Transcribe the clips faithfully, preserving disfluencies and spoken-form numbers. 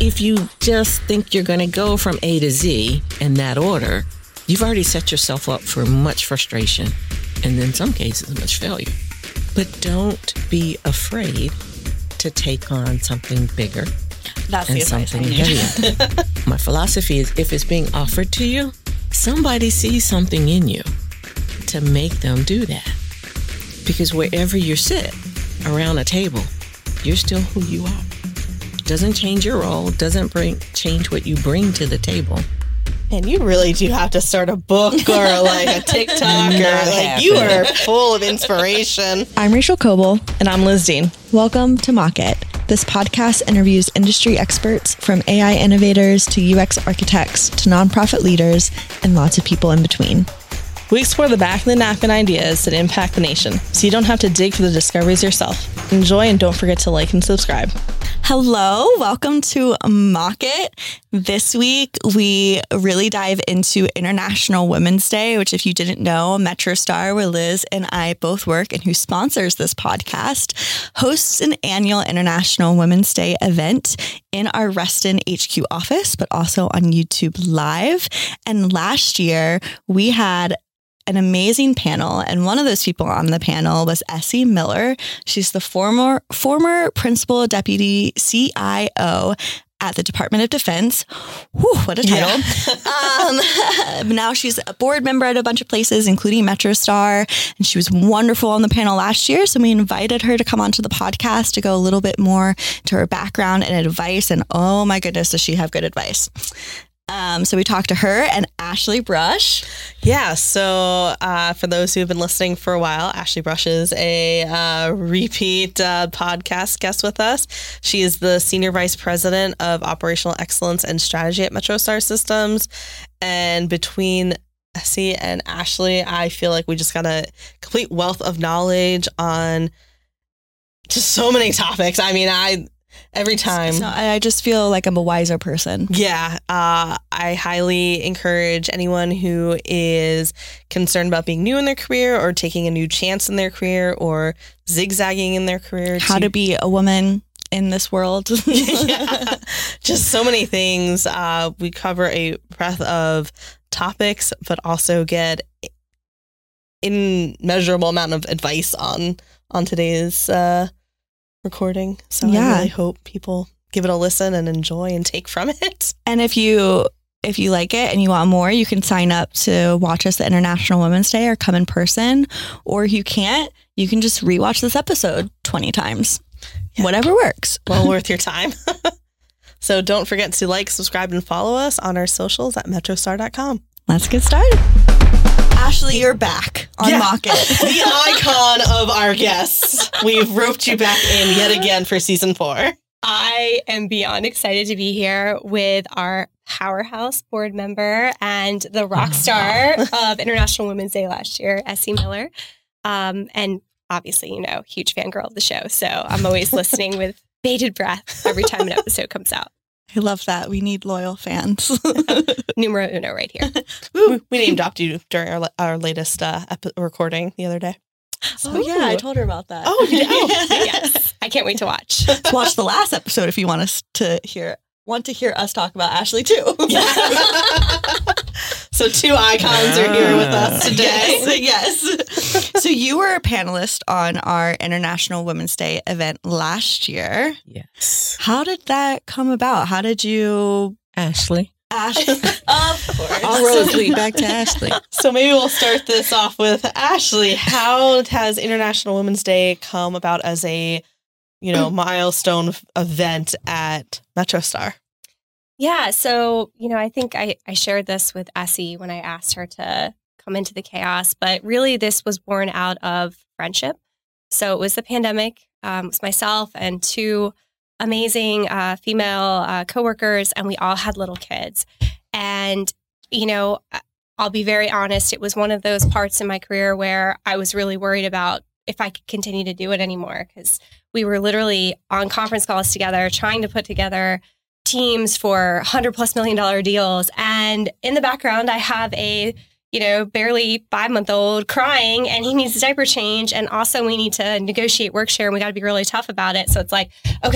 if you just think you're going to go from A to Z in that order, you've already set yourself up for much frustration and in some cases much failure. But don't be afraid to take on something bigger That's and the something I heavier. My philosophy is if it's being offered to you, somebody sees something in you to make them do that. Because wherever you sit around a table, you're still who you are. Doesn't change your role, doesn't bring change what you bring to the table. And you really do have to start a book or like a TikTok or like you are full of inspiration. I'm Rachel Coble. And I'm Liz Dean. Welcome to Mock It. This podcast interviews industry experts from A I innovators to U X architects to nonprofit leaders and lots of people in between. We explore the back of the napkin ideas that impact the nation, so you don't have to dig for the discoveries yourself. Enjoy and don't forget to like and subscribe. Hello, welcome to Mock It. This week, we really dive into International Women's Day, which if you didn't know, MetroStar, where Liz and I both work and who sponsors this podcast, hosts an annual International Women's Day event in our Reston H Q office, but also on YouTube Live. And last year, we had an amazing panel. And one of those people on the panel was Essie Miller. She's the former former principal deputy C I O at the Department of Defense. Whew, what a title. Yeah. um, now she's a board member at a bunch of places, including MetroStar. And she was wonderful on the panel last year. So we invited her to come onto the podcast to go a little bit more to her background and advice. And oh my goodness, does she have good advice. Um, so we talked to her and Ashley Brush. Yeah, so uh, for those who have been listening for a while, Ashley Brush is a uh, repeat uh, podcast guest with us. She is the Senior Vice President of Operational Excellence and Strategy at MetroStar Systems. And between Essie and Ashley, I feel like we just got a complete wealth of knowledge on just so many topics. I mean, I... Every time. So I just feel like I'm a wiser person. Yeah. Uh, I highly encourage anyone who is concerned about being new in their career or taking a new chance in their career or zigzagging in their career. How to, to be a woman in this world. Yeah. Just so many things. Uh, we cover a breadth of topics, but also get immeasurable amount of advice on, on today's uh recording. So yeah. I really hope people give it a listen and enjoy and take from it. And if you if you like it and you want more, you can sign up to watch us at International Women's Day or come in person. Or if you can't, you can just rewatch this episode twenty times. Yeah. Whatever works. Well worth your time. So don't forget to like, subscribe, and follow us on our socials at metrostar dot com. Let's get started. Ashley, you're back on yeah. Mock It. The icon of our guests. We've roped you back in yet again for season four. I am beyond excited to be here with our powerhouse board member and the rock star of International Women's Day last year, Essie Miller. Um, and obviously, you know, huge fangirl of the show. So I'm always listening with bated breath every time an episode comes out. I love that. We need loyal fans. Numero uno right here. we, we name dropped you during our our latest uh, epi- recording the other day. So, oh, yeah. I told her about that. Oh, you did? Oh. Yes. I can't wait to watch. Watch the last episode if you want us to hear want to hear us talk about Ashley too. Yeah. So two icons are here with us today. Yes. yes. So you were a panelist on our International Women's Day event last year. Yes. How did that come about? How did you... Ashley. Ashley. Of course. All roads lead back to Ashley. So maybe we'll start this off with Ashley. How has International Women's Day come about as a, you know, milestone event at MetroStar? Yeah, so, you know, I think I, I shared this with Essie when I asked her to come into the chaos, but really this was born out of friendship. So it was the pandemic. Um, it was myself and two amazing uh, female uh, coworkers, and we all had little kids. And, you know, I'll be very honest, it was one of those parts in my career where I was really worried about if I could continue to do it anymore, because we were literally on conference calls together trying to put together teams for one hundred plus million dollar deals. And in the background, I have a, you know, barely five month old crying and he needs a diaper change. And also we need to negotiate work share and we got to be really tough about it. So it's like, okay,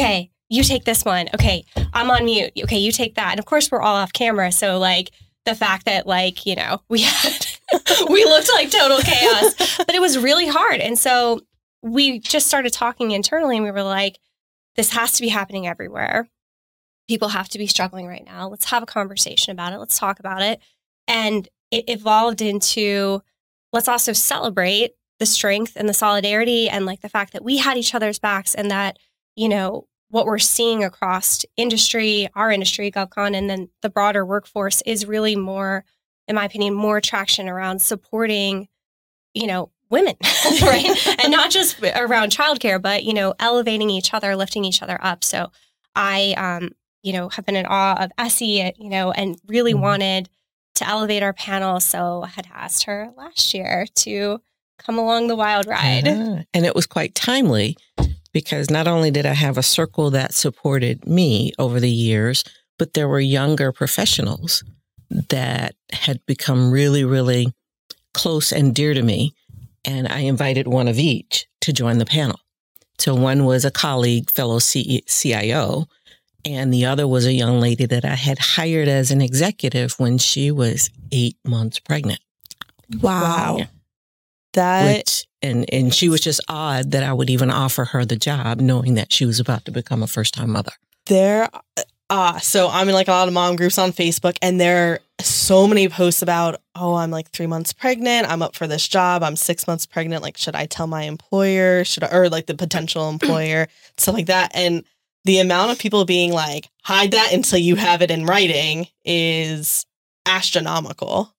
you take this one. Okay, I'm on mute. Okay, you take that. And of course, we're all off camera. So like the fact that like, you know, we had, we looked like total chaos, but it was really hard. And so we just started talking internally and we were like, this has to be happening everywhere. People have to be struggling right now. Let's have a conversation about it. Let's talk about it. And it evolved into, let's also celebrate the strength and the solidarity and like the fact that we had each other's backs and that, you know, what we're seeing across industry, our industry, GovCon, and then the broader workforce is really more, in my opinion, more traction around supporting, you know, women, right? And not just around childcare, but, you know, elevating each other, lifting each other up. So I, um, you know, have been in awe of Essie, you know, and really mm-hmm. wanted to elevate our panel. So I had asked her last year to come along the wild ride. Uh-huh. And it was quite timely because not only did I have a circle that supported me over the years, but there were younger professionals that had become really, really close and dear to me. And I invited one of each to join the panel. So one was a colleague, fellow C- CIO, and the other was a young lady that I had hired as an executive when she was eight months pregnant. Wow. Yeah. That Which, and, and she was just odd that I would even offer her the job knowing that she was about to become a first-time mother. there uh so I'm in like a lot of mom groups on Facebook, and there are so many posts about, oh, I'm like three months pregnant, I'm up for this job, I'm six months pregnant, like should I tell my employer, should I, or like the potential employer, stuff like that. And the amount of people being like, hide that until you have it in writing is astronomical.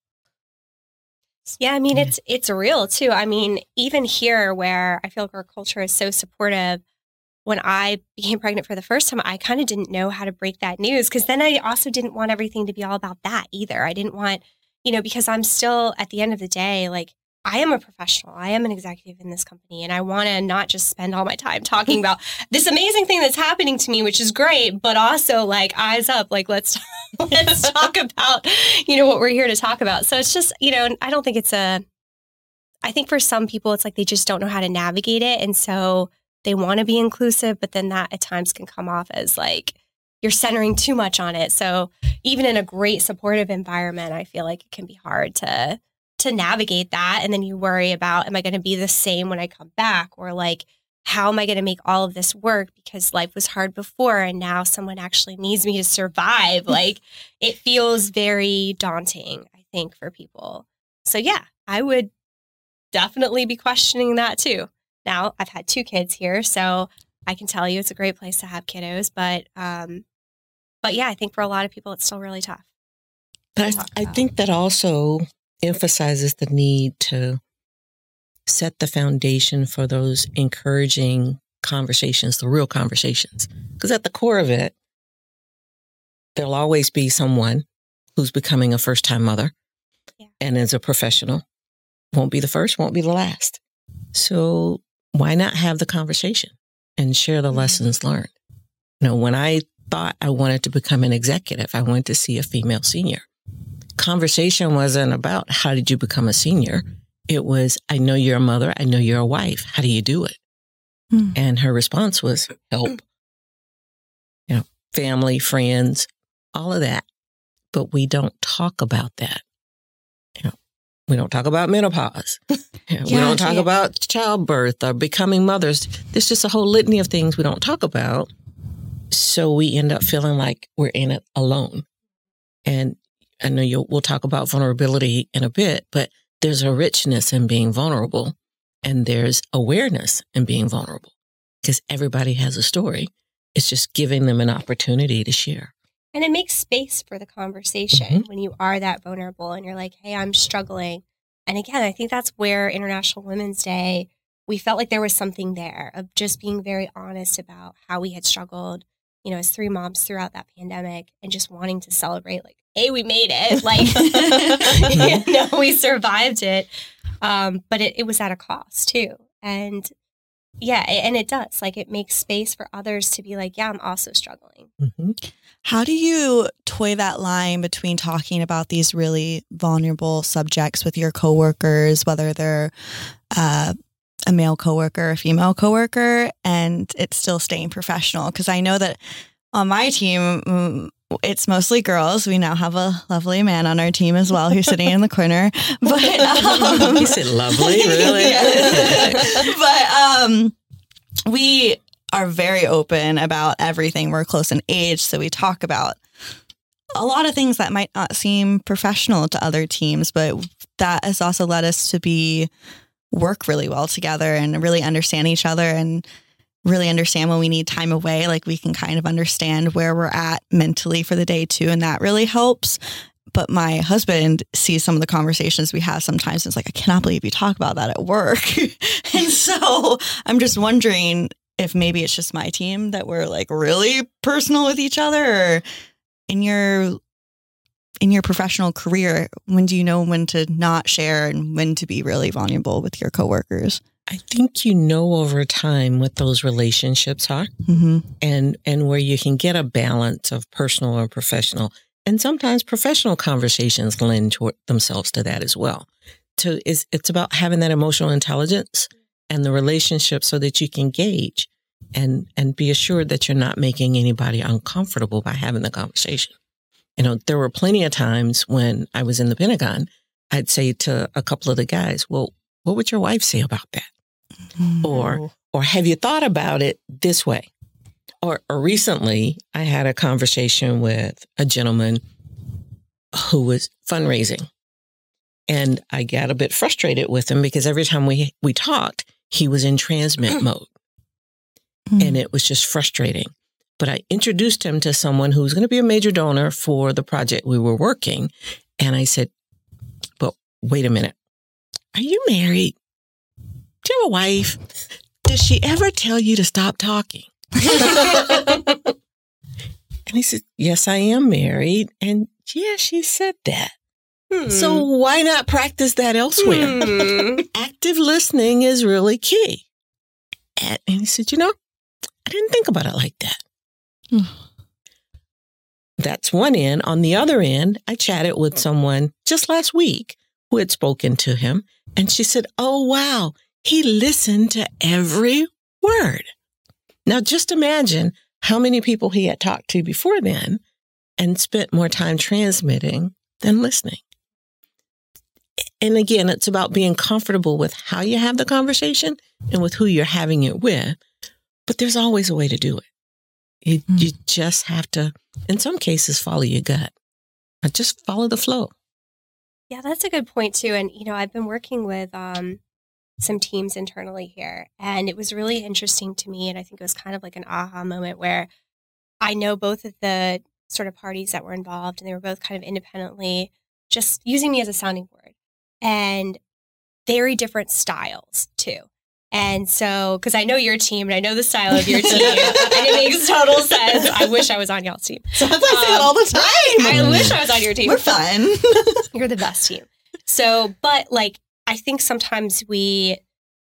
Yeah, I mean, it's it's real too. I mean, even here where I feel like our culture is so supportive, when I became pregnant for the first time, I kind of didn't know how to break that news because then I also didn't want everything to be all about that either. I didn't want, you know, because I'm still at the end of the day, like I am a professional. I am an executive in this company, and I want to not just spend all my time talking about this amazing thing that's happening to me, which is great, but also like eyes up, like let's let's talk about, you know, what we're here to talk about. So it's just, you know, I don't think it's a, I think for some people, it's like they just don't know how to navigate it. And so they want to be inclusive, but then that at times can come off as like you're centering too much on it. So even in a great supportive environment, I feel like it can be hard to to navigate that. And then you worry about, am I going to be the same when I come back? Or like, how am I going to make all of this work? Because life was hard before and now someone actually needs me to survive. Like it feels very daunting, I think, for people. So yeah, I would definitely be questioning that too. Now I've had two kids here, so I can tell you it's a great place to have kiddos. But, um, but yeah, I think for a lot of people, it's still really tough. But I, I think that also emphasizes the need to set the foundation for those encouraging conversations, the real conversations. Because at the core of it, there'll always be someone who's becoming a first-time mother yeah. and as a professional. Won't be the first, won't be the last. So why not have the conversation and share the mm-hmm. lessons learned? You know, when I thought I wanted to become an executive, I went to see a female senior. Conversation wasn't about how did you become a senior. It was, I know you're a mother. I know you're a wife. How do you do it? Mm. And her response was help, you know, family, friends, all of that. But we don't talk about that. You know, we don't talk about menopause. You know, yeah, we don't talk yeah. about childbirth or becoming mothers. There's just a whole litany of things we don't talk about. So we end up feeling like we're in it alone. And I know you'll, we'll talk about vulnerability in a bit, but there's a richness in being vulnerable and there's awareness in being vulnerable because everybody has a story. It's just giving them an opportunity to share. And it makes space for the conversation mm-hmm. when you are that vulnerable and you're like, hey, I'm struggling. And again, I think that's where International Women's Day, we felt like there was something there of just being very honest about how we had struggled, you know, as three moms throughout that pandemic and just wanting to celebrate like, hey, we made it. Like, you know, we survived it. Um, but it, it was at a cost too. And yeah, and it does. Like, it makes space for others to be like, yeah, I'm also struggling. Mm-hmm. How do you toy that line between talking about these really vulnerable subjects with your coworkers, whether they're uh, a male coworker, a female coworker, and it's still staying professional. Because I know that on my team, it's mostly girls. We now have a lovely man on our team as well who's sitting in the corner. But um, he said lovely, really? But um, we are very open about everything. We're close in age, so we talk about a lot of things that might not seem professional to other teams, but that has also led us to be work really well together and really understand each other and really understand when we need time away. Like we can kind of understand where we're at mentally for the day too. And that really helps. But my husband sees some of the conversations we have sometimes. And it's like, I cannot believe you talk about that at work. And so I'm just wondering if maybe it's just my team that we're like really personal with each other, or in your in your professional career, when do you know when to not share and when to be really vulnerable with your coworkers? I think you know over time what those relationships are, mm-hmm. and and where you can get a balance of personal and professional. And sometimes professional conversations lend toward themselves to that as well. To it's, it's about having that emotional intelligence and the relationship so that you can gauge and and be assured that you're not making anybody uncomfortable by having the conversation. You know, there were plenty of times when I was in the Pentagon, I'd say to a couple of the guys, well, what would your wife say about that? Mm-hmm. Or, or have you thought about it this way? Or, or recently I had a conversation with a gentleman who was fundraising, and I got a bit frustrated with him because every time we, we talked, he was in transmit mode. Mm-hmm. And it was just frustrating. But I introduced him to someone who was going to be a major donor for the project we were working. And I said, but wait a minute. Are you married? Do you have a wife? Does she ever tell you to stop talking? And he said, yes, I am married. And yeah, she said that. Hmm. So why not practice that elsewhere? Hmm. Active listening is really key. And, and he said, you know, I didn't think about it like that. Hmm. That's one end. On the other end, I chatted with someone just last week who had spoken to him. And she said, oh, wow, he listened to every word. Now, just imagine how many people he had talked to before then and spent more time transmitting than listening. And again, it's about being comfortable with how you have the conversation and with who you're having it with. But there's always a way to do it. You, mm. you just have to, in some cases, follow your gut. Or just follow the flow. Yeah, that's a good point, too. And, you know, I've been working with um, some teams internally here, and it was really interesting to me. And I think it was kind of like an aha moment where I know both of the sort of parties that were involved, and they were both kind of independently just using me as a sounding board, and very different styles, too. And so, because I know your team and I know the style of your team, and it makes total sense. I wish I was on y'all's team. So I say that all the time. I wish I was on your team. We're fun. You're the best team. So, but like, I think sometimes we,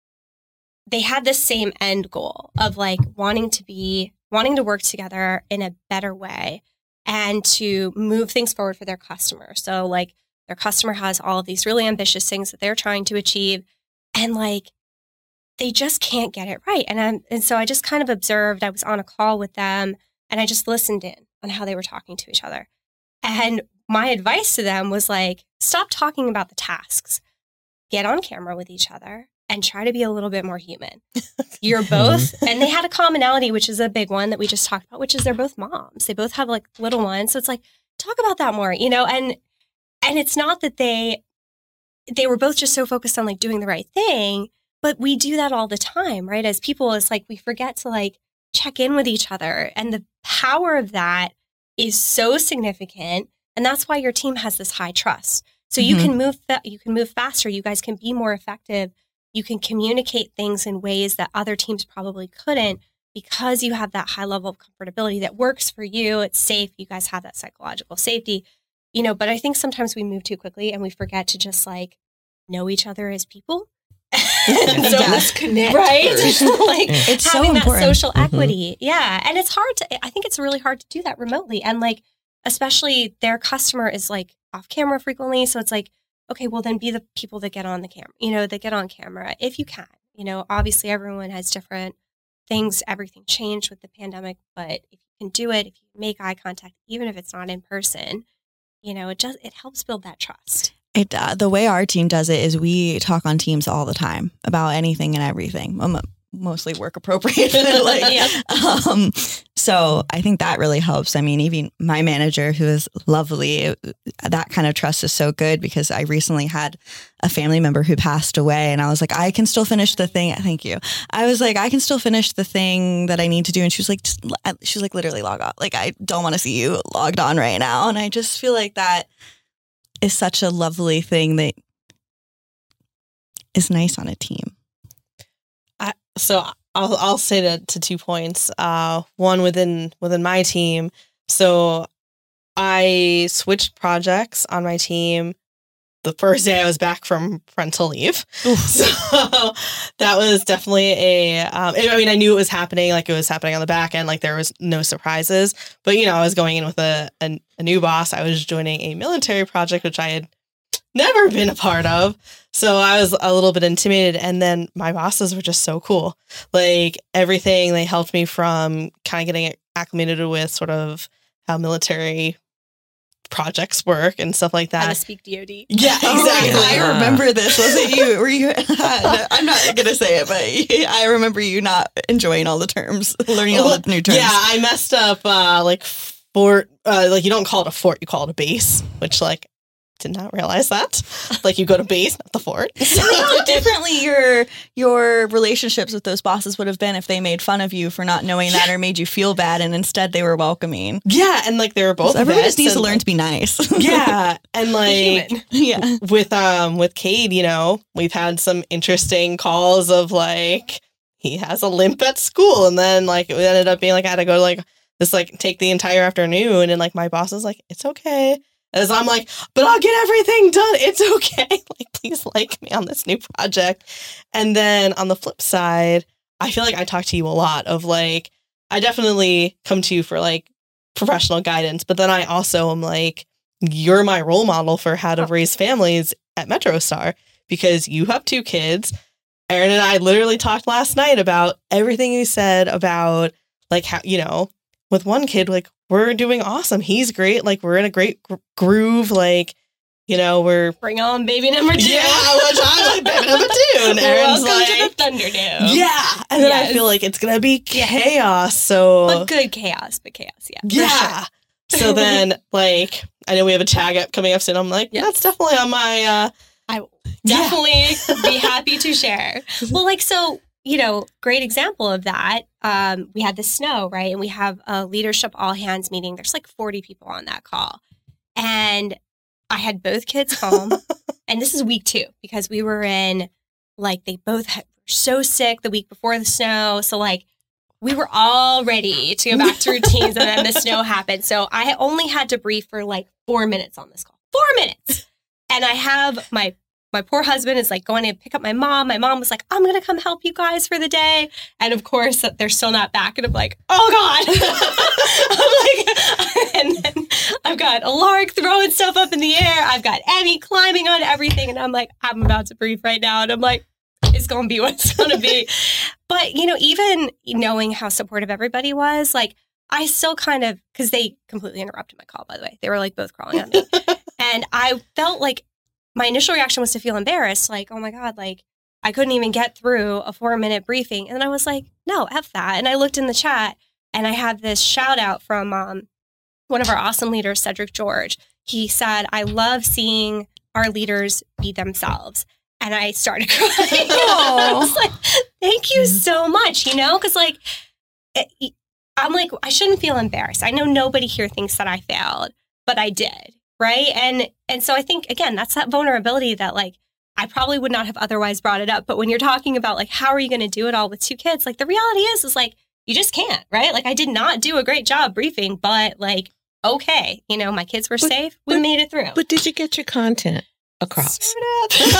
they had the same end goal of like wanting to be, wanting to work together in a better way and to move things forward for their customer. So like their customer has all of these really ambitious things that they're trying to achieve, and like, they just can't get it right. And I'm, and so I just kind of observed, I was on a call with them and I just listened in on how they were talking to each other. And my advice to them was like, stop talking about the tasks, get on camera with each other and try to be a little bit more human. You're both, and they had a commonality, which is a big one that we just talked about, which is they're both moms. They both have like little ones. So it's like, talk about that more, you know, and, and it's not that they, they were both just so focused on like doing the right thing. But we do that all the time, right? As people, it's like we forget to like check in with each other. And the power of that is so significant. And that's why your team has this high trust. So mm-hmm. you can move fa- you can move faster. You guys can be more effective. You can communicate things in ways that other teams probably couldn't because you have that high level of comfortability that works for you. It's safe. You guys have that psychological safety, you know, but I think sometimes we move too quickly and we forget to just like know each other as people. And so let's connect, right? Like it's having so that important. social equity. Mm-hmm. Yeah. And it's hard to, I think it's really hard to do that remotely. And like, especially their customer is like off camera frequently. So it's like, okay, well then be the people that get on the camera, you know, that get on camera if you can, You know, obviously everyone has different things. Everything changed with the pandemic, but if you can do it, if you make eye contact, even if it's not in person, you know, it just, it helps build that trust. It uh, the way our team does it is we talk on Teams all the time about anything and everything. Um, mostly work appropriate. like, Yeah. um, so I think that really helps. I mean, even my manager, who is lovely, it, that kind of trust is so good because I recently had a family member who passed away and I was like, I can still finish the thing. Thank you. I was like, I can still finish the thing that I need to do. And she was like, just, she was like, literally log off. Like, I don't want to see you logged on right now. And I just feel like that is such a lovely thing that is nice on a team. I, so I'll I'll say to, to two points. Uh, one within within my team. So I switched projects on my team the first day I was back from parental leave. So that was definitely a. Um, I mean, I knew it was happening. Like it was happening on the back end. Like there was no surprises. But you know, I was going in with a a, a new boss. I was joining a military project, which I had never been a part of. So I was a little bit intimidated. And then my bosses were just so cool. Like everything, they helped me from kind of getting acclimated with sort of how military projects work and stuff like that. How to speak D O D. Yeah, exactly. Oh, I remember this. Was it you? Were you? I'm not going to say it, but I remember you not enjoying all the terms, learning all the new terms. Yeah, I messed up uh, like fort. Uh, like you don't call it a fort, you call it a base, which like did not realize that. Like you go to base, not the fort. How differently your your relationships with those bosses would have been if they made fun of you for not knowing that or made you feel bad, and instead they were welcoming. Yeah, and like they were both. So everyone just needs to and, learn like, to be nice. Yeah, and like yeah, with um with Cade, you know, we've had some interesting calls of like he has a limp at school, and then like it ended up being like I had to go to like this like take the entire afternoon, and like my boss is like it's okay. As I'm like, but I'll get everything done. It's okay. Like, please like me on this new project. And then on the flip side, I feel like I talk to you a lot of like, I definitely come to you for like professional guidance, but then I also am like, you're my role model for how to raise families at MetroStar because you have two kids. Erin and I literally talked last night about everything you said about like how, you know, with one kid, like, we're doing awesome. He's great. Like, we're in a great gro- groove. Like, you know, we're... Bring on baby number two. Yeah, which I'm like, baby number two. And Erin's Welcome like... to the Thunderdome. Yeah. And then Yes. I feel like it's going to be chaos. So... But good chaos, but chaos, yeah. Yeah. Sure. So then, like, I know we have a tag up coming up soon. I'm like, Yes. that's definitely on my... uh I will definitely be happy to share. Well, like, so... You know, great example of that. Um, we had the snow, right? And we have a leadership all hands meeting. There's like forty people on that call. And I had both kids home. And this is week two because we were in, like, they both had, were so sick the week before the snow. So, like, we were all ready to go back to routines. And then the snow happened. So I only had to brief for like four minutes on this call. Four minutes. And I have my My poor husband is like going to pick up my mom. My mom was like, I'm going to come help you guys for the day. And of course, they're still not back. And I'm like, oh God. I'm like, and then I've got Alaric throwing stuff up in the air. I've got Emmy climbing on everything. And I'm like, I'm about to brief right now. And I'm like, it's going to be what it's going to be. But, you know, even knowing how supportive everybody was, like, I still kind of, because they completely interrupted my call, by the way. They were like both crawling on me. And I felt like, my initial reaction was to feel embarrassed, like, oh my God, like I couldn't even get through a four minute briefing. And then I was like, no, F that. And I looked in the chat and I had this shout out from um, one of our awesome leaders, Cedric George. He said, I love seeing our leaders be themselves. And I started crying. I was like, thank you so much, you know, because like, it, I'm like, I shouldn't feel embarrassed. I know nobody here thinks that I failed, but I did. Right. And and so I think, again, that's that vulnerability that like I probably would not have otherwise brought it up. But when you're talking about like, how are you going to do it all with two kids? Like the reality is, is like, you just can't. Right. Like I did not do a great job briefing, but like, OK, you know, my kids were but, safe. We but, made it through. But did you get your content across? Sort of.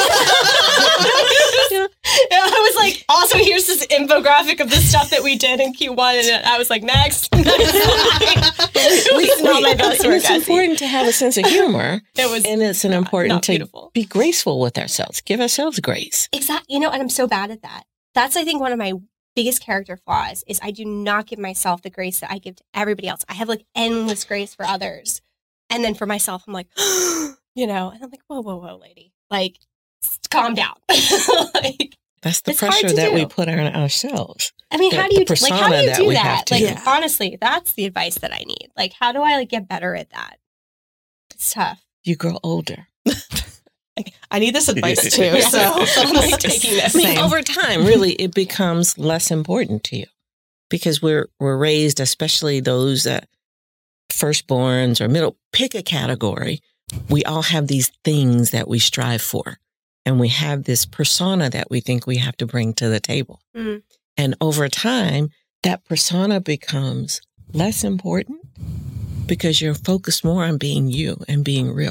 Yeah, I was like, also, here's this infographic of the stuff that we did in Q one. And I was like, next. next it was not my best work. It's important to have a sense of humor. It was, and it's an not, important not to beautiful. Be graceful with ourselves. Give ourselves grace. Exactly. You know, and I'm so bad at that. that's, I think, one of my biggest character flaws is I do not give myself the grace that I give to everybody else. I have like endless grace for others. And then for myself, I'm like, you know, and I'm like, whoa, whoa, whoa, lady. Like, calm down. Like, that's the it's hard pressure to that do. we put on ourselves. I mean, The- how do you the like how do persona you that do we that? have to Like, do. honestly, that's the advice that I need. Like, how do I like get better at that? It's tough. You grow older. I need this advice too. So I'm like taking this. I mean, over time, really, it becomes less important to you because we're we're raised, especially those that firstborns or middle, pick a category. We all have these things that we strive for, and we have this persona that we think we have to bring to the table. Mm. And over time, that persona becomes less important because you're focused more on being you and being real.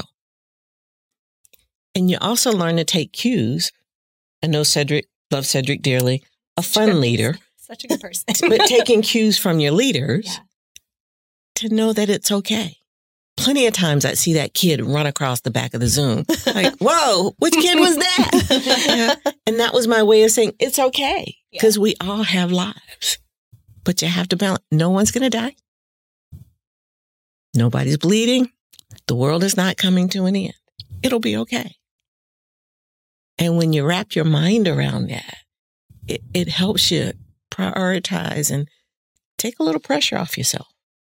And you also learn to take cues. I know Cedric, love Cedric dearly, a fun Sure. leader, Such a good person. but taking cues from your leaders Yeah. to know that it's okay. Plenty of times I see that kid run across the back of the Zoom. Like, whoa, which kid was that? Yeah. And that was my way of saying it's okay because we all have lives. But you have to balance. No one's going to die. Nobody's bleeding. The world is not coming to an end. It'll be okay. And when you wrap your mind around that, it, it helps you prioritize and take a little pressure off yourself.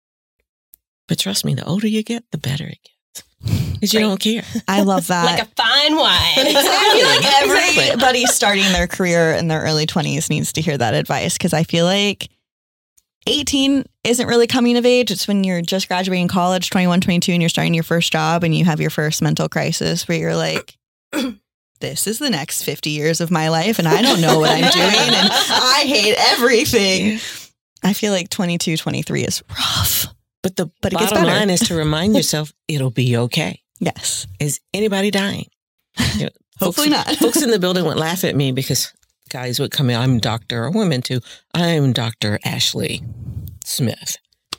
But trust me, the older you get, the better it gets. Because you Right. don't care. I love that. Like a fine wine. I feel like Exactly. everybody starting their career in their early twenties needs to hear that advice because I feel like eighteen isn't really coming of age. It's when you're just graduating college, twenty-one, twenty-two, and you're starting your first job and you have your first mental crisis where you're like, this is the next fifty years of my life and I don't know what I'm doing and I hate everything. I feel like twenty-two, twenty-three is rough. But the But it gets bottom better. line is to remind yourself it'll be okay. Yes. Is anybody dying? You know, Hopefully folks, not. Folks in the building would laugh at me because guys would come in. I'm Doctor or women too. I'm Doctor Ashley Smith.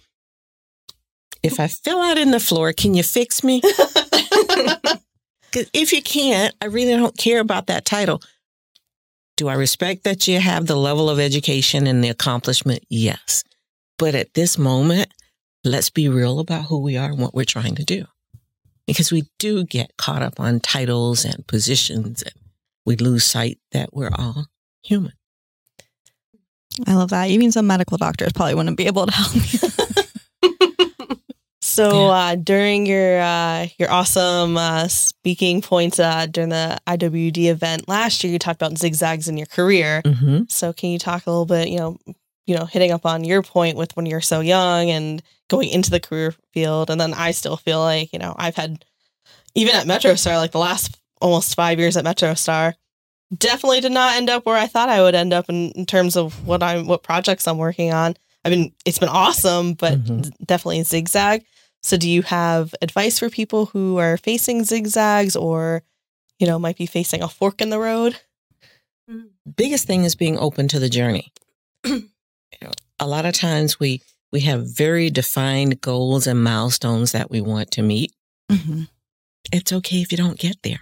If I fell out in the floor, can you fix me? 'Cause if you can't, I really don't care about that title. Do I respect that you have the level of education and the accomplishment? Yes. But at this moment, let's be real about who we are and what we're trying to do. Because we do get caught up on titles and positions and we lose sight that we're all human. I love that. Even some medical doctors probably wouldn't be able to help me. So uh, during your uh, your awesome uh, speaking points uh, during the I W D event last year, you talked about zigzags in your career. Mm-hmm. So can you talk a little bit, you know, you know, hitting up on your point with when you're so young and going into the career field, and then I still feel like, you know, I've had even at MetroStar, like the last almost five years at MetroStar, definitely did not end up where I thought I would end up in, in terms of what I'm what projects I'm working on. I mean, it's been awesome, but Mhm. definitely a zigzag. So do you have advice for people who are facing zigzags or, you know, might be facing a fork in the road? Biggest thing is being open to the journey. You know, a lot of times we we have very defined goals and milestones that we want to meet. Mm-hmm. It's okay if you don't get there.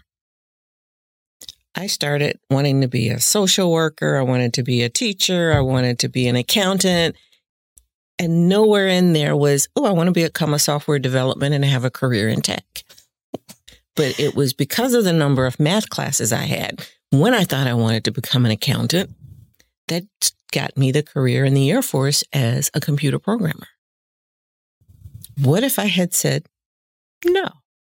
I started wanting to be a social worker. I wanted to be a teacher. I wanted to be an accountant. And nowhere in there was, oh, I want to become a software development and have a career in tech. But it was because of the number of math classes I had when I thought I wanted to become an accountant that got me the career in the Air Force as a computer programmer. What if I had said, no,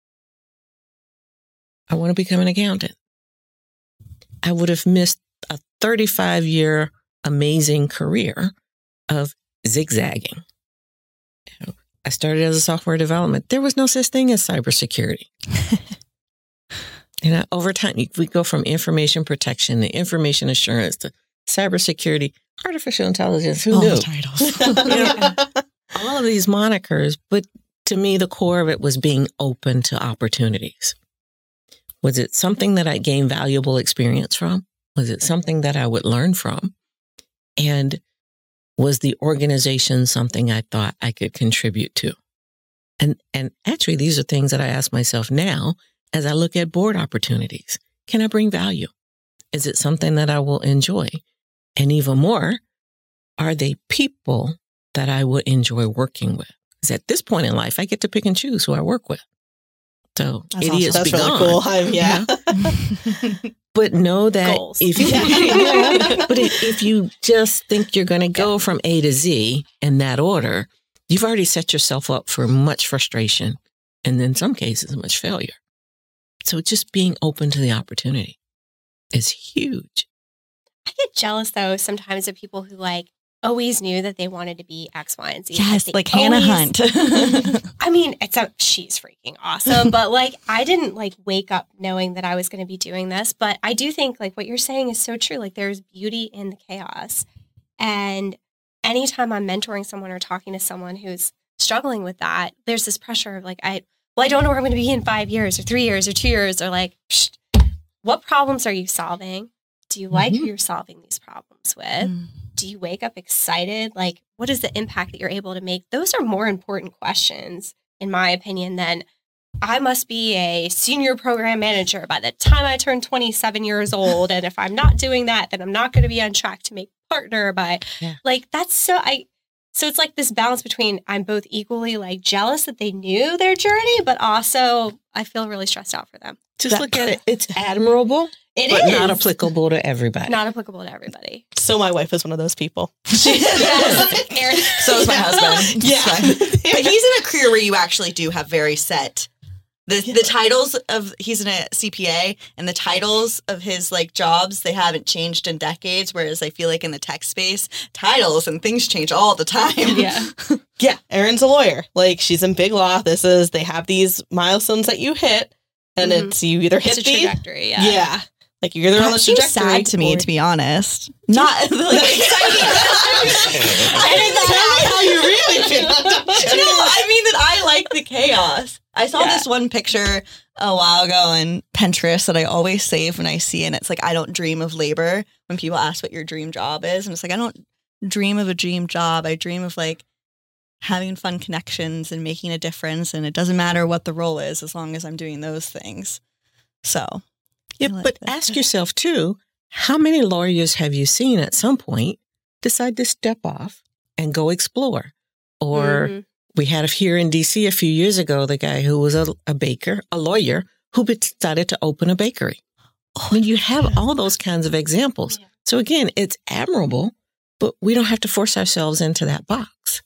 I want to become an accountant? I would have missed a thirty-five year amazing career of zigzagging. You know, I started as a software development. There was no such thing as cybersecurity. And I, over time, we go from information protection to information assurance to cybersecurity, artificial intelligence. Who All knew? the titles. Yeah. All of these monikers, but to me, the core of it was being open to opportunities. Was it something that I gained valuable experience from? Was it something that I would learn from? And was the organization something I thought I could contribute to? And and actually, these are things that I ask myself now as I look at board opportunities. Can I bring value? Is it something that I will enjoy? And even more, are they people that I would enjoy working with? Because at this point in life, I get to pick and choose who I work with. So That's idiots awesome. be That's really gone. cool. I'm, yeah. But know that Goals. if you, yeah, but if, if you just think you're going to go from A to Z in that order, you've already set yourself up for much frustration and in some cases, much failure. So just being open to the opportunity is huge. I get jealous though sometimes of people who like always knew that they wanted to be X, Y, and Z. Yes, They like Hannah always- Hunt. I mean, it's a, she's freaking awesome, but like I didn't like wake up knowing that I was going to be doing this. But I do think like what you're saying is so true. Like there's beauty in the chaos. And anytime I'm mentoring someone or talking to someone who's struggling with that, there's this pressure of like, I, well, I don't know where I'm going to be in five years or three years or two years or like, psh, what problems are you solving? Do you like Mm-hmm. who you're solving these problems with? Mm. Do you wake up excited? Like, what is the impact that you're able to make? Those are more important questions, in my opinion, than I must be a senior program manager by the time I turn twenty-seven years old. And if I'm not doing that, then I'm not going to be on track to make partner by Yeah. like, that's so, I, so it's like this balance between I'm both equally like jealous that they knew their journey, but also I feel really stressed out for them. Just look at it. It's admirable, It but is not applicable to everybody. Not applicable to everybody. So my wife is one of those people. Yes. Erin- So is my husband. Yeah. It's fine. But he's in a career where you actually do have very set the the titles of he's in a C P A and the titles of his like jobs, they haven't changed in decades. Whereas I feel like in the tech space, titles and things change all the time. Yeah. Yeah, Erin's a lawyer. Like she's in big law. This is they have these milestones that you hit, and Mhm. it's you either hit It's a the trajectory. Yeah. yeah. Like you're either on the That seems trajectory. sad to me, or- to be honest. Not like exciting. I didn't tell me how you really feel. No, I mean that I like the chaos. I saw Yeah. this one picture a while ago on Pinterest that I always save when I see, and it's like, I don't dream of labor. When people ask what your dream job is, and it's like, I don't dream of a dream job. I dream of like having fun connections and making a difference. And it doesn't matter what the role is as long as I'm doing those things. So, Yeah, I like but that. ask yourself too, how many lawyers have you seen at some point decide to step off and go explore? Or Mhm. we had here in D C a few years ago, the guy who was a, a baker, a lawyer, who decided to open a bakery. I mean, you have all those kinds of examples. Yeah. So again, it's admirable, but we don't have to force ourselves into that box.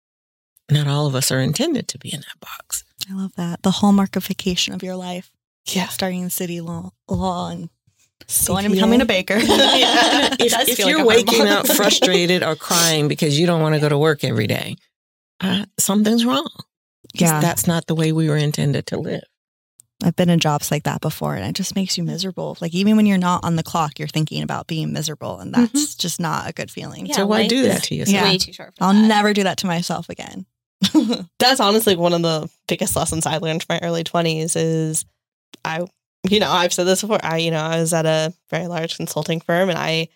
Not all of us are intended to be in that box. I love that. The hallmarkification of your life. Yeah. Starting city law, law and C going P A. and becoming a baker. Yeah. It If, does if feel like you're a waking hormone. up frustrated or crying because you don't want to go to work every day, uh, something's wrong. 'Cause Yeah. That's not the way we were intended to live. I've been in jobs like that before, and it just makes you miserable. Like, even when you're not on the clock, you're thinking about being miserable, and that's just not a good feeling. Yeah, so why life do is that to yourself? Yeah. Way too short for I'll that. never do that to myself again. That's honestly one of the biggest lessons I learned from my early twenties is I, you know, I've said this before. I, you know, I was at a very large consulting firm and I,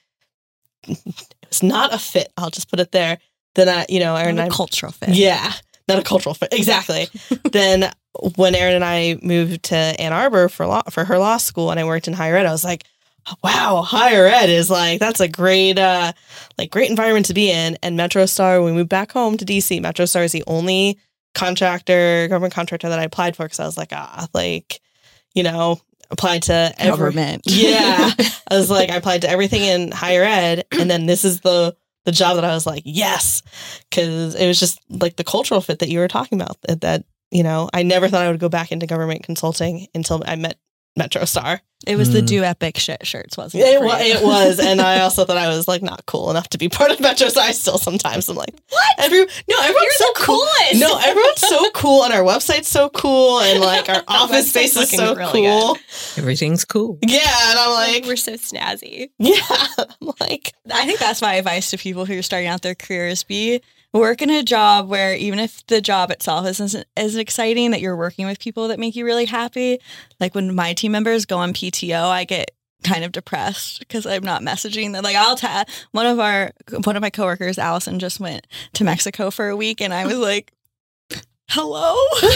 it was not a fit. I'll just put it there. Then I, you know, Erin Not and a I, cultural fit. yeah, not a cultural fit. Exactly. Then when Erin and I moved to Ann Arbor for law, for her law school and I worked in higher ed, I was like, wow, higher ed is like, that's a great, uh, like great environment to be in. And MetroStar, when we moved back home to D C, MetroStar is the only contractor, government contractor that I applied for. Cause I was like, ah, like, you know, applied to every, Government. yeah. I was like, I applied to everything in higher ed. And then this is the, the job that I was like, yes. Cause it was just like the cultural fit that you were talking about that, that, you know, I never thought I would go back into government consulting until I met MetroStar. It was the Mm. do epic shit shirts, wasn't it? It, for wa- you? it was, and I also thought I was like not cool enough to be part of Metro. So I still sometimes I'm like, what? Every no, everyone's You're so the cool. coolest. No, everyone's so cool, and our website's so cool, and like our office space website's is looking so really cool. Everything's cool. Yeah, and I'm Like, like, we're so snazzy. yeah, I'm like, I think that's my advice to people who are starting out their careers: be work in a job where even if the job itself isn't as exciting, that you're working with people that make you really happy. Like when my team members go on P T O, I get kind of depressed because I'm not messaging them. Like I'll tell one of our one of my coworkers, Allison, just went to Mexico for a week, and I was like, "Hello,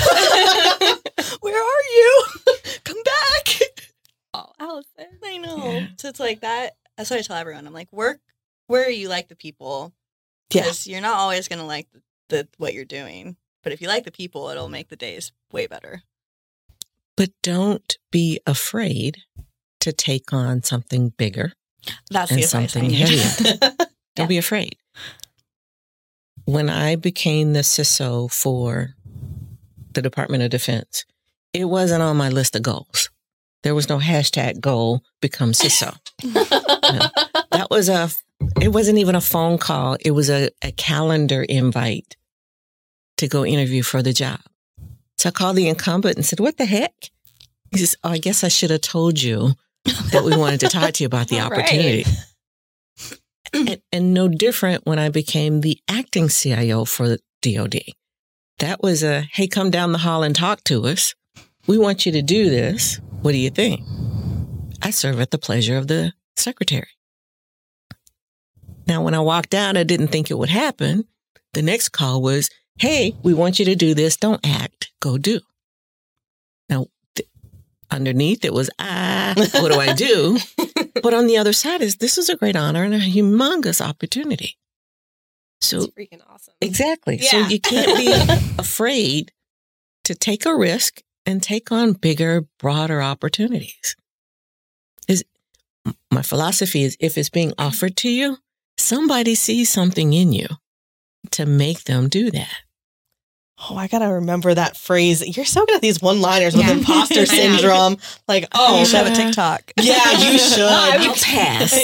where are you? Come back!" Oh, Allison. I know. Yeah. So it's like that. That's what I tell everyone. I'm like, work, where you like the people. Yeah. Because you're not always going to like the, the what you're doing. But if you like the people, it'll make the days way better. But don't be afraid to take on something bigger That's the and advice I something need. heavier. Don't Yeah. be afraid. When I became the C I S O for the Department of Defense, it wasn't on my list of goals. There was no hashtag goal become C I S O. No. That was a, it wasn't even a phone call. It was a, a calendar invite to go interview for the job. So I called the incumbent and said, what the heck? He says, oh, I guess I should have told you that we wanted to talk to you about the All opportunity. And, and no different when I became the acting C I O for the D O D. That was a, hey, come down the hall and talk to us. We want you to do this. What do you think? I serve at the pleasure of the secretary. Now, when I walked out, I didn't think it would happen. The next call was, hey, we want you to do this. Don't act. Go do. Now, th- underneath it was, ah, what do I do? But on the other side is, this is a great honor and a humongous opportunity. So It's freaking awesome. exactly. So Yeah. you can't be afraid to take a risk and take on bigger, broader opportunities. Is my philosophy is, if it's being offered to you, somebody sees something in you to make them do that. Oh, I gotta remember that phrase. You're so good at these one-liners with Yeah. imposter I know. syndrome. Like, Oh, oh, you should have a uh, TikTok. yeah, you should. I'll pass.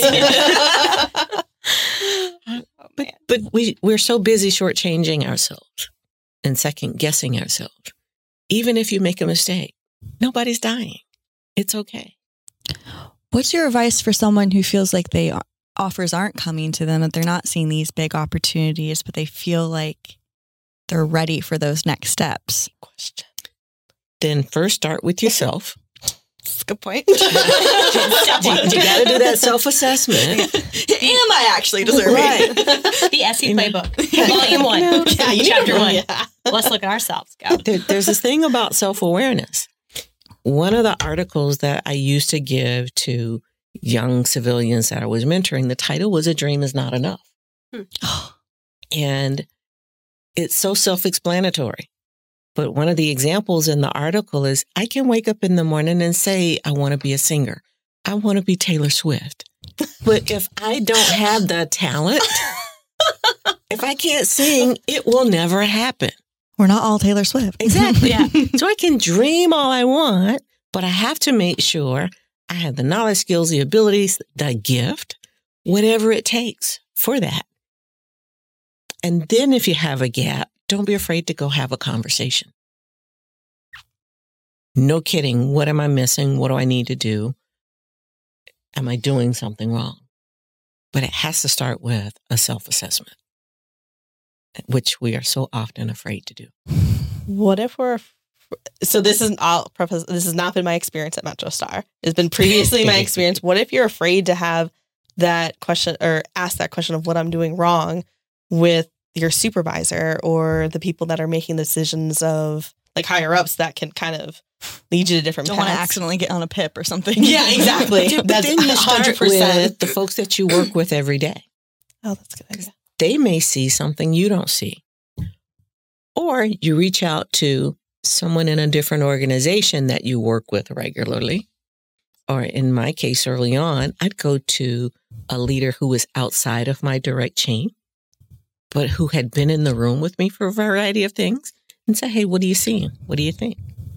Oh, But man. but we we're so busy shortchanging ourselves and second guessing ourselves. Even if you make a mistake, nobody's dying. It's okay. What's your advice for someone who feels like they offers aren't coming to them, that they're not seeing these big opportunities, but they feel like they're ready for those next steps? Question. Then first start with yourself. That's a good point. You, you got to do that self-assessment. Am I actually deserving? Right. The Essie You know. playbook, volume one, Yeah, you need chapter to- one. yeah. Let's look at ourselves. Go. There, there's this thing about self-awareness. One of the articles that I used to give to young civilians that I was mentoring, the title was "A Dream Is Not Enough." Hmm. And it's so self-explanatory. But one of the examples in the article is, I can wake up in the morning and say, I want to be a singer. I want to be Taylor Swift. But if I don't have the talent, if I can't sing, it will never happen. We're not all Taylor Swift. Exactly. Yeah. So I can dream all I want, but I have to make sure I have the knowledge, skills, the abilities, the gift, whatever it takes for that. And then if you have a gap, don't be afraid to go have a conversation. No kidding. What am I missing? What do I need to do? Am I doing something wrong? But it has to start with a self-assessment, which we are so often afraid to do. What if we're so this is I'll preface this has not been my experience at MetroStar. It's been previously my experience. What if you're afraid to have that question or ask that question of what I'm doing wrong with your supervisor or the people that are making the decisions of like higher ups that can kind of lead you to different Don't want to paths? accidentally get on a pip or something. Yeah, exactly. Yeah, but That's then you start one hundred percent. with the folks that you work with every day. Oh, that's a good idea. They may see something you don't see. Or you reach out to someone in a different organization that you work with regularly. Or in my case, early on, I'd go to a leader who was outside of my direct chain, but who had been in the room with me for a variety of things and say, hey, what are you seeing? What do you think?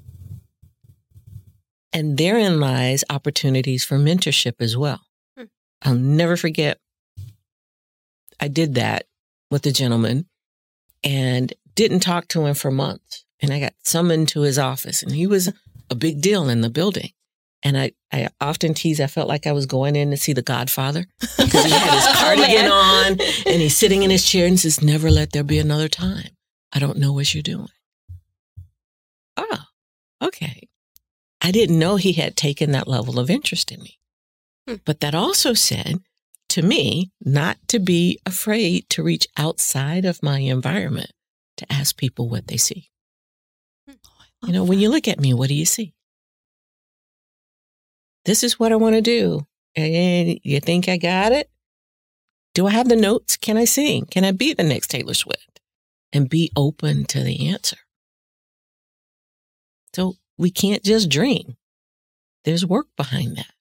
And therein lies opportunities for mentorship as well. Hmm. I'll never forget, I did that with a gentleman and didn't talk to him for months. And I got summoned to his office and he was a big deal in the building. And I, I often tease, I felt like I was going in to see The Godfather because he had his cardigan man. on and he's sitting in his chair and says, never let there be another time. I don't know what you're doing. Oh, okay. I didn't know he had taken that level of interest in me. Hmm. But that also said to me not to be afraid to reach outside of my environment to ask people what they see. You know, when you look at me, what do you see? This is what I want to do. And you think I got it? Do I have the notes? Can I sing? Can I be the next Taylor Swift? And be open to the answer. So we can't just dream. There's work behind that.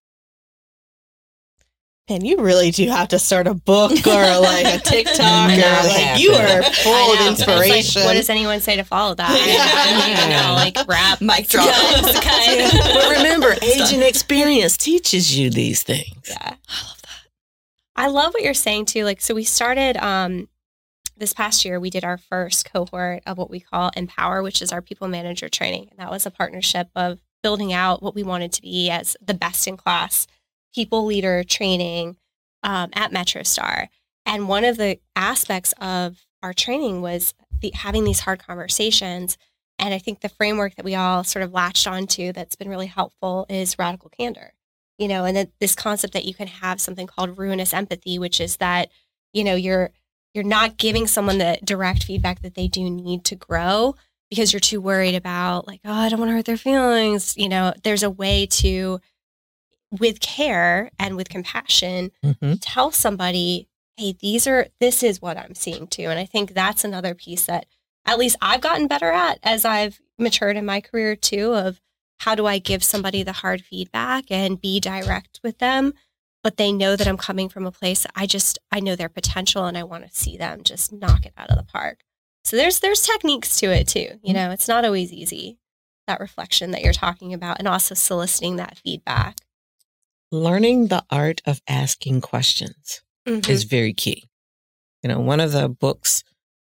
And you really do have to start a book or like a TikTok or like you are full of inspiration. Like, what does anyone say to follow that? I don't even know, like rap. Mic drop. Yeah. But remember, age and experience teaches you these things. Yeah. I love that. I love what you're saying too. Like, so we started um, this past year, we did our first cohort of what we call Empower, which is our people manager training. And that was a partnership of building out what we wanted to be as the best in class people leader training um, at MetroStar. And one of the aspects of our training was the, having these hard conversations. And I think the framework that we all sort of latched onto that's been really helpful is radical candor. You know, and that this concept that you can have something called ruinous empathy, which is that, you know, you're you're not giving someone the direct feedback that they do need to grow because you're too worried about like, oh, I don't want to hurt their feelings. You know, there's a way to, with care and with compassion, mm-hmm. tell somebody, hey, these are, this is what I'm seeing too. And I think that's another piece that at least I've gotten better at as I've matured in my career too, of how do I give somebody the hard feedback and be direct with them, but they know that I'm coming from a place, I just, I know their potential and I want to see them just knock it out of the park. So there's, there's techniques to it too. You know, it's not always easy, that reflection that you're talking about, and also soliciting that feedback. Learning the art of asking questions mm-hmm. is very key. You know, one of the books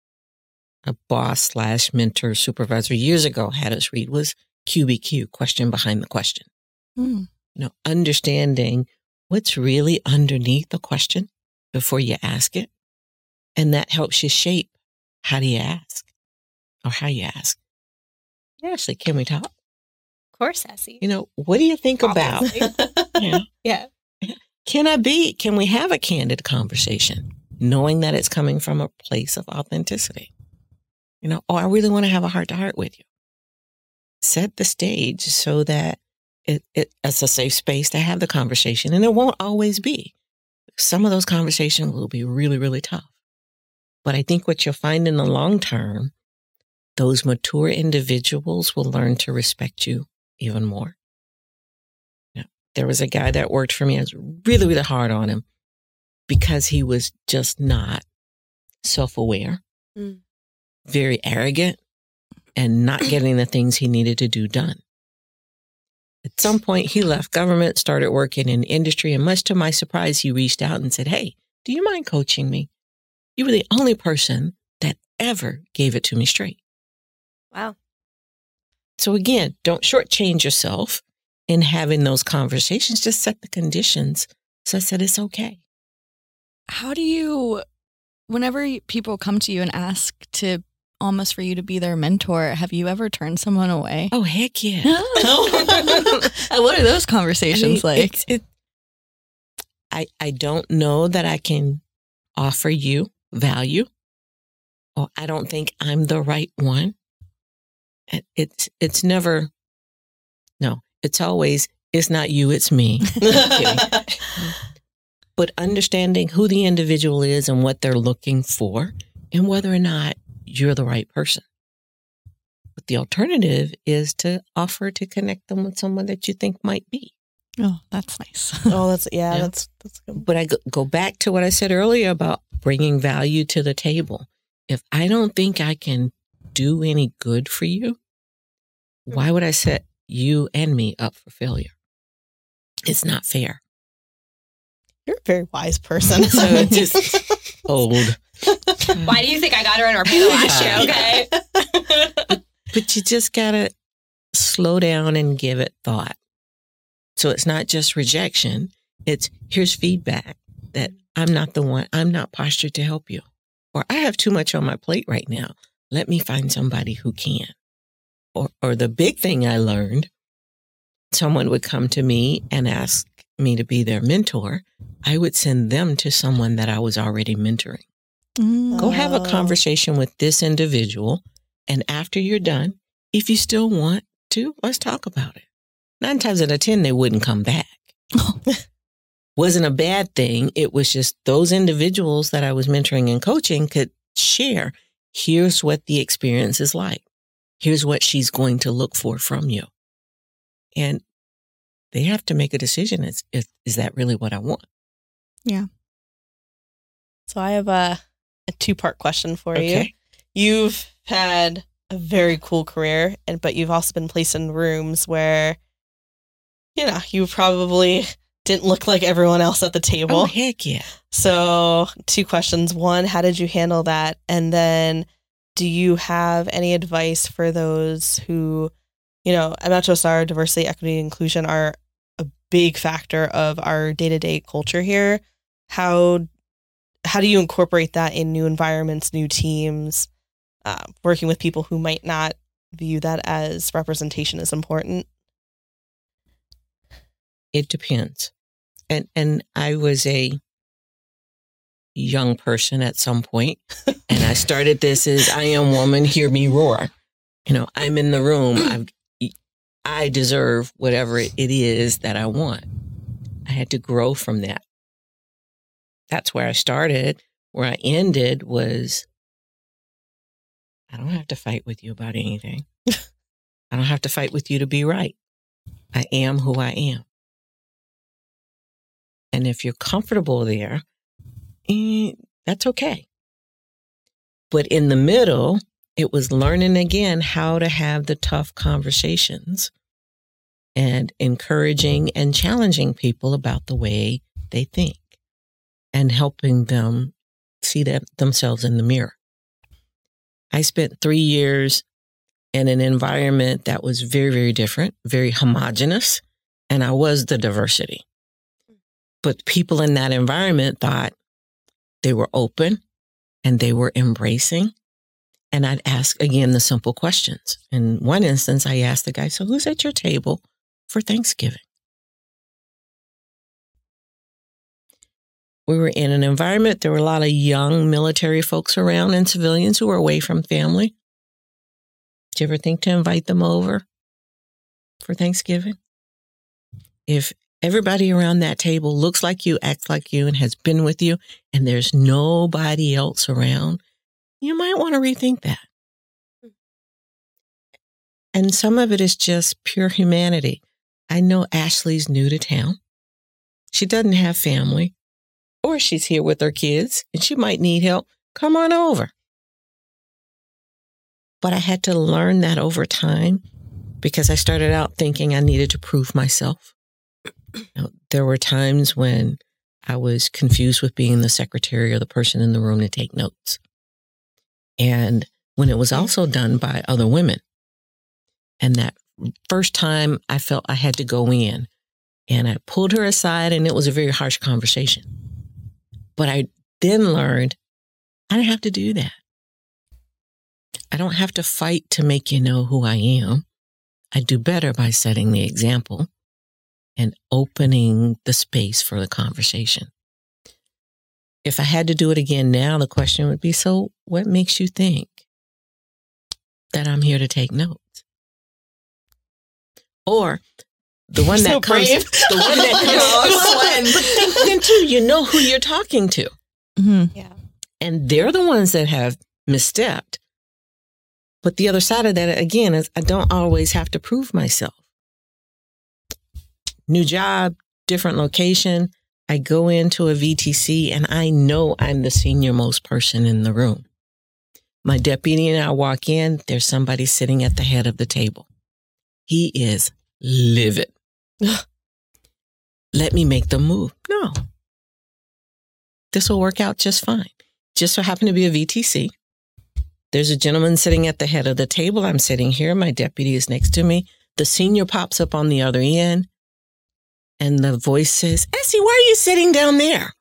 a boss slash mentor supervisor years ago had us read was Q B Q, Question Behind the Question. Mm. You know, understanding what's really underneath the question before you ask it. And that helps you shape how do you ask or how you ask. Ashley, can we talk? Of course, Essie. You know, what do you think about? yeah. yeah. Can I be, can we have a candid conversation knowing that it's coming from a place of authenticity? You know, oh, I really want to have a heart to heart with you. Set the stage so that it, it it's a safe space to have the conversation. And it won't always be. Some of those conversations will be really, really tough. But I think what you'll find in the long term, those mature individuals will learn to respect you even more. You know, there was a guy that worked for me. I was really, really hard on him because he was just not self-aware, mm. very arrogant, and not getting the things he needed to do done. At some point, he left government, started working in industry, and much to my surprise, he reached out and said, hey, do you mind coaching me? You were the only person that ever gave it to me straight. Wow. So again, don't shortchange yourself in having those conversations. Just set the conditions so I said it's okay. How do you, whenever people come to you and ask to almost for you to be their mentor, have you ever turned someone away? Oh, heck yeah. What are those conversations I mean, like? It, it, I, I don't know that I can offer you value, or I don't think I'm the right one. It, it's, it's never, no, it's always, it's not you, it's me. But understanding who the individual is and what they're looking for and whether or not you're the right person. But the alternative is to offer to connect them with someone that you think might be. Oh, that's nice. oh, that's, yeah, yeah, that's, that's good. But I go, go back to what I said earlier about bringing value to the table. If I don't think I can do any good for you, why would I set you and me up for failure? It's not fair. You're a very wise person. So it's just old. Why do you think I got her on our panel last year? Okay. but, but you just got to slow down and give it thought. So it's not just rejection. It's here's feedback that I'm not the one, I'm not postured to help you. Or I have too much on my plate right now. Let me find somebody who can. Or, or the big thing I learned, someone would come to me and ask me to be their mentor. I would send them to someone that I was already mentoring. Mm. Go have a conversation with this individual. And after you're done, if you still want to, let's talk about it. Nine times out of ten, they wouldn't come back. wasn't a bad thing. It was just those individuals that I was mentoring and coaching could share, here's what the experience is like. Here's what she's going to look for from you. And they have to make a decision. Is, is, is that really what I want? Yeah. So I have a, a two-part question for Okay. you. You've had a very cool career, and but you've also been placed in rooms where, you know, you probably didn't look like everyone else at the table. Oh, heck yeah. So two questions. One, how did you handle that? And then do you have any advice for those who, you know, at MetroStar, diversity, equity, and inclusion are a big factor of our day-to-day culture here. How how do you incorporate that in new environments, new teams, uh, working with people who might not view that as representation is important? It depends. And and I was a young person at some point, and I started this as I am woman, hear me roar. You know, I'm in the room. I've, I deserve whatever it is that I want. I had to grow from that. That's where I started. Where I ended was, I don't have to fight with you about anything. I don't have to fight with you to be right. I am who I am. And if you're comfortable there, eh, that's okay. But in the middle, it was learning again how to have the tough conversations and encouraging and challenging people about the way they think and helping them see that themselves in the mirror. I spent three years in an environment that was very, very different, very homogenous, and I was the diversity. But people in that environment thought they were open and they were embracing. And I'd ask again the simple questions. In one instance, I asked the guy, so who's at your table for Thanksgiving? We were in an environment, there were a lot of young military folks around and civilians who were away from family. Did you ever think to invite them over for Thanksgiving? If everybody around that table looks like you, acts like you, and has been with you, and there's nobody else around, you might want to rethink that. And some of it is just pure humanity. I know Ashley's new to town. She doesn't have family, or she's here with her kids, and she might need help. Come on over. But I had to learn that over time because I started out thinking I needed to prove myself. There were times when I was confused with being the secretary or the person in the room to take notes. And when it was also done by other women. And that first time I felt I had to go in and I pulled her aside and it was a very harsh conversation. But I then learned I didn't have to do that. I don't have to fight to make you know who I am. I do better by setting the example and opening the space for the conversation. If I had to do it again now, the question would be, so what makes you think that I'm here to take notes? Or the one You're that so comes, brave. the one that comes, but then, then too, you know who you're talking to. Mm-hmm. Yeah. And they're the ones that have misstepped. But the other side of that, again, is I don't always have to prove myself. New job, different location. I go into a V T C and I know I'm the senior most person in the room. My deputy and I walk in, there's somebody sitting at the head of the table. He is livid. Let me make them move. No. This will work out just fine. Just so happened to be a V T C. There's a gentleman sitting at the head of the table. I'm sitting here. My deputy is next to me. The senior pops up on the other end. And the voice says, Essie, why are you sitting down there?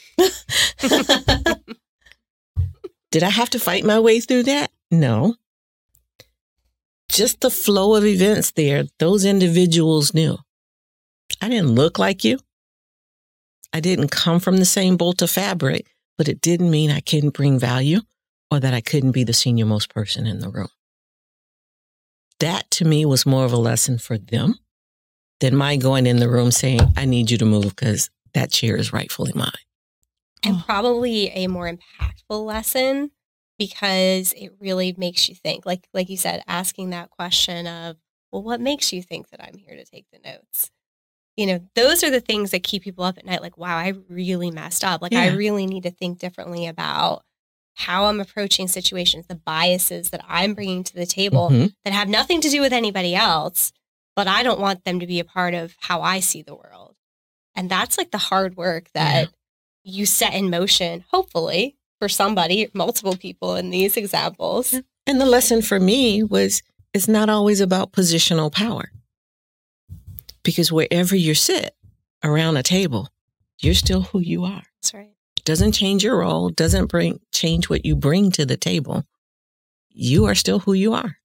Did I have to fight my way through that? No. Just the flow of events there, those individuals knew. I didn't look like you. I didn't come from the same bolt of fabric, but it didn't mean I couldn't bring value or that I couldn't be the senior most person in the room. That to me was more of a lesson for them than my going in the room saying, I need you to move because that chair is rightfully mine. And Oh. probably a more impactful lesson because it really makes you think. Like like you said, asking that question of, well, what makes you think that I'm here to take the notes? You know, those are the things that keep people up at night. Like, wow, I really messed up. Like, I Yeah. really need to think differently about how I'm approaching situations, the biases that I'm bringing to the table Mhm. that have nothing to do with anybody else, but I don't want them to be a part of how I see the world. And that's like the hard work that you set in motion, hopefully, for somebody, multiple people in these examples. And the lesson for me was it's not always about positional power. Because wherever you sit around a table, you're still who you are. That's right. Doesn't change your role, doesn't bring change what you bring to the table. You are still who you are.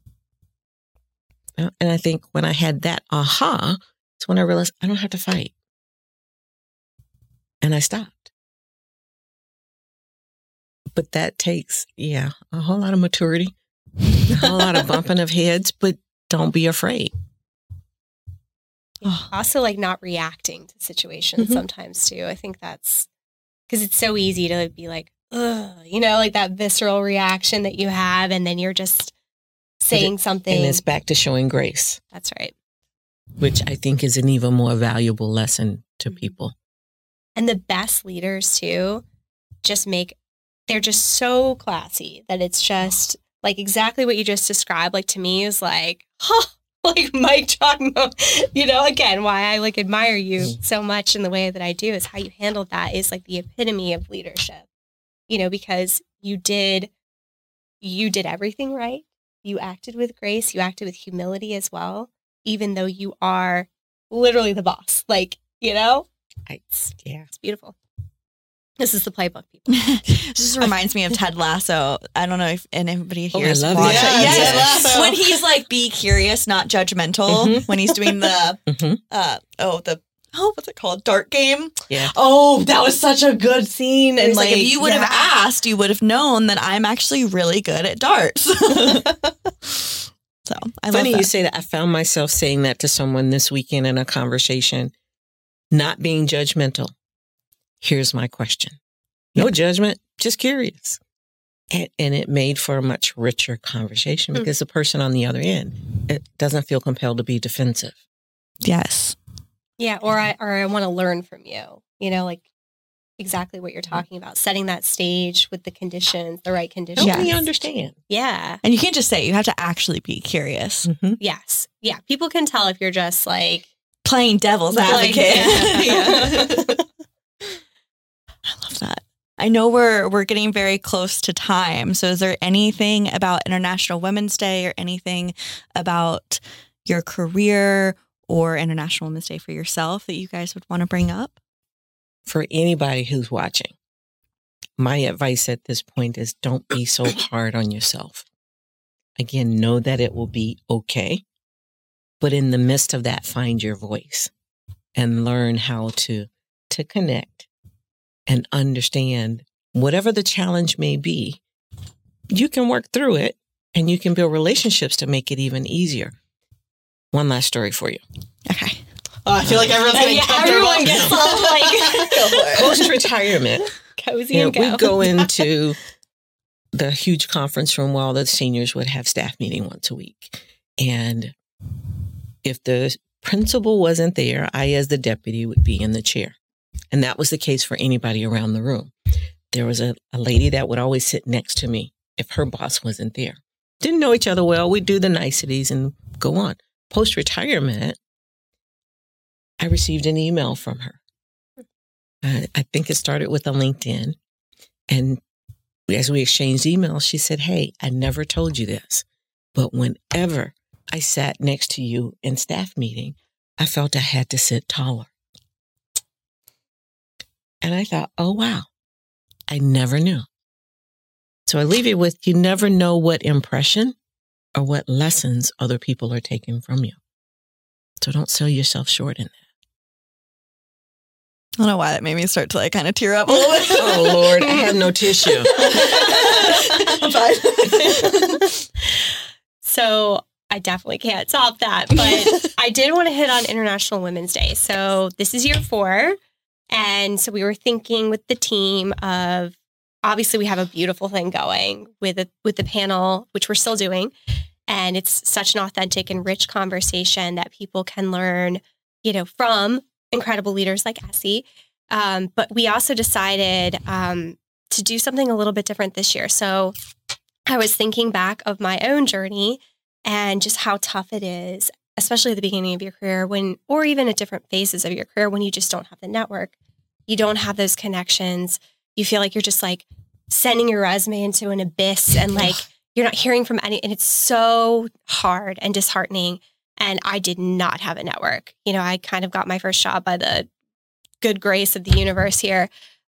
Uh, And I think when I had that aha, it's when I realized I don't have to fight. And I stopped. But that takes, yeah, a whole lot of maturity, a whole lot of bumping of heads, but don't be afraid. Also, like not reacting to situations Mhm. sometimes, too. I think that's because it's so easy to be like, ugh, you know, like that visceral reaction that you have, and then you're just saying something. And it's back to showing grace, That's right. which I think is an even more valuable lesson to Mhm. people. And the best leaders, too, just make, they're just so classy that it's just like exactly what you just described. Like to me is like, huh, like mic drop, mo- you know, again, why I like admire you Mhm. so much in the way that I do is how you handled that is like the epitome of leadership, you know, because you did, you did everything right. You acted with grace. You acted with humility as well, even though you are literally the boss. Like, you know, I, yeah. it's beautiful. This is the playbook, people. This just reminds me of Ted Lasso. I don't know if anybody Oh, here I has love watched Ted it. Lasso. Yes. Lasso. When he's like, be curious, not judgmental. Mhm. When he's doing the, Mhm. uh, oh, the, oh, what's it called? Dart game. Yeah. Oh, that was such a good scene. And And he's like, like, if you would have yeah. asked, you would have known that I'm actually really good at darts. So I Funny love you that. say that. I found myself saying that to someone this weekend in a conversation, not being judgmental. Here's my question. No judgment, just curious. And, and it made for a much richer conversation Hmm. because the person on the other end, it doesn't feel compelled to be defensive. Yes. Yeah, or I or I want to learn from you. You know, like exactly what you're talking about, setting that stage with the conditions, the right conditions. Help me Yes. understand. Yeah. And you can't just say it. You have to actually be curious. Mhm. Yes. Yeah. People can tell if you're just like Playing devil's Like, advocate. yeah. I love that. I know we're we're getting very close to time. So is there anything about International Women's Day or anything about your career or International Women's Day for yourself that you guys would want to bring up? For anybody who's watching, my advice at this point is don't be so hard on yourself. Again, know that it will be okay. But in the midst of that, find your voice and learn how to, to connect and understand whatever the challenge may be. You can work through it and you can build relationships to make it even easier. One last story for you. Okay. Oh, I feel like everyone's getting yeah, comfortable. everyone gets all like Go for it. Post-retirement, cozy you know, and go. we go into the huge conference room where all the seniors would have staff meeting once a week. And if the principal wasn't there, I, as the deputy, would be in the chair. And that was the case for anybody around the room. There was a, a lady that would always sit next to me if her boss wasn't there. Didn't know each other well. We'd do the niceties and go on. Post-retirement, I received an email from her. Uh, I think it started with a LinkedIn. And as we exchanged emails, she said, hey, I never told you this, but whenever I sat next to you in staff meeting, I felt I had to sit taller. And I thought, oh, wow, I never knew. So I leave you with, you never know what impression or what lessons other people are taking from you. So don't sell yourself short in that. I don't know why that made me start to like kind of tear up a little bit. Oh, Lord, I have no tissue. I'm fine. So I definitely can't top that. But I did want to hit on International Women's Day. So this is year four. And so we were thinking with the team of, obviously we have a beautiful thing going with a, with the panel, which we're still doing. And it's such an authentic and rich conversation that people can learn, you know, from incredible leaders like Essie. Um, but we also decided um, to do something a little bit different this year. So I was thinking back of my own journey and just how tough it is, especially at the beginning of your career when, or even at different phases of your career when you just don't have the network. You don't have those connections. You feel like you're just like sending your resume into an abyss and like you're not hearing from any, and it's so hard and disheartening. And I did not have a network. You know, I kind of got my first job by the good grace of the universe here.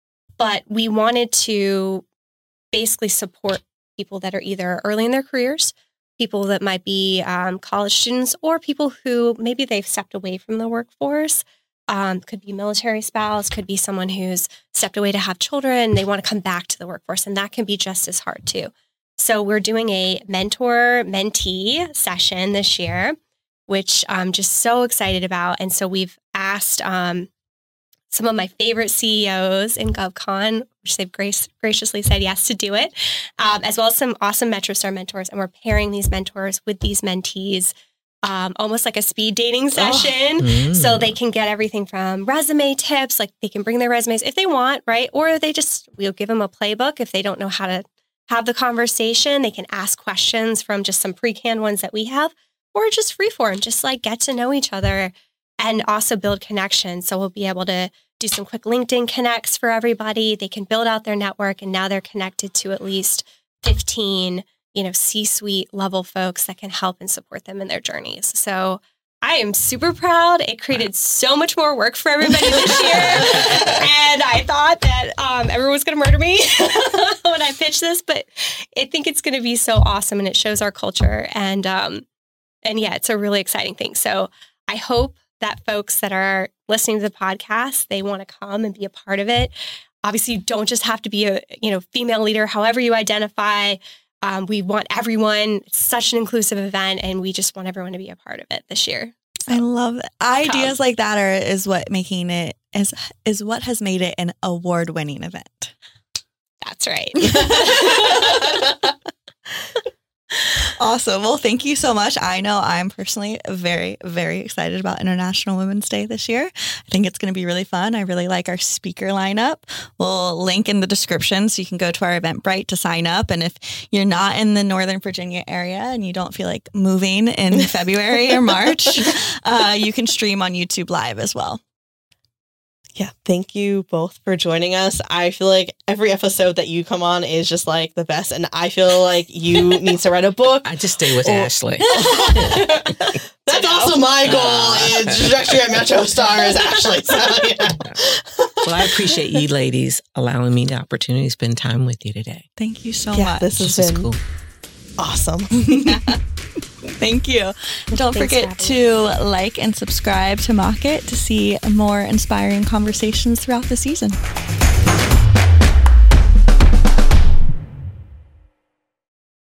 But we wanted to basically support people that are either early in their careers, people that might be um, college students, or people who maybe they've stepped away from the workforce. Um, could be military spouse, could be someone who's stepped away to have children. They want to come back to the workforce, and that can be just as hard too. So we're doing a mentor-mentee session this year, which I'm just so excited about. And so we've asked um, some of my favorite C E Os in GovCon, which they've grace, graciously said yes to do it, um, as well as some awesome MetroStar mentors. And we're pairing these mentors with these mentees, um, almost like a speed dating session. Oh. Mm. So they can get everything from resume tips, like they can bring their resumes if they want, right? Or they just, we'll give them a playbook if they don't know how to have the conversation. They can ask questions from just some pre-canned ones that we have, or just freeform, just like get to know each other and also build connections. So we'll be able to do some quick LinkedIn connects for everybody. They can build out their network, and now they're connected to at least fifteen, you know, C-suite level folks that can help and support them in their journeys. So I am super proud. It created so much more work for everybody this year. And I thought that um, everyone was going to murder me when I pitched this, but I think it's going to be so awesome, and it shows our culture. And, um, and yeah, it's a really exciting thing. So I hope that folks that are listening to the podcast, they want to come and be a part of it. Obviously, you don't just have to be a, you know, female leader, however you identify. Um, we want everyone. It's such an inclusive event, and we just want everyone to be a part of it this year. So, I love it. Ideas come. Like that are is what making it is is what has made it an award-winning event. That's right. Awesome. Well, thank you so much. I know I'm personally very, very excited about International Women's Day this year. I think it's going to be really fun. I really like our speaker lineup. We'll link in the description so you can go to our Eventbrite to sign up. And if you're not in the Northern Virginia area and you don't feel like moving in February or March, uh, you can stream on YouTube Live as well. Yeah, thank you both for joining us. I feel like every episode that you come on is just like the best, and I feel like you need to write a book. I just stay with or- Ashley. That's also my goal. Is trajectory at MetroStar is Ashley. So, yeah. Well, I appreciate you ladies allowing me the opportunity to spend time with you today. Thank you so yeah, much. This has this been cool. Awesome. Thank you. Don't Thanks forget to like and subscribe to Mock It to see more inspiring conversations throughout the season.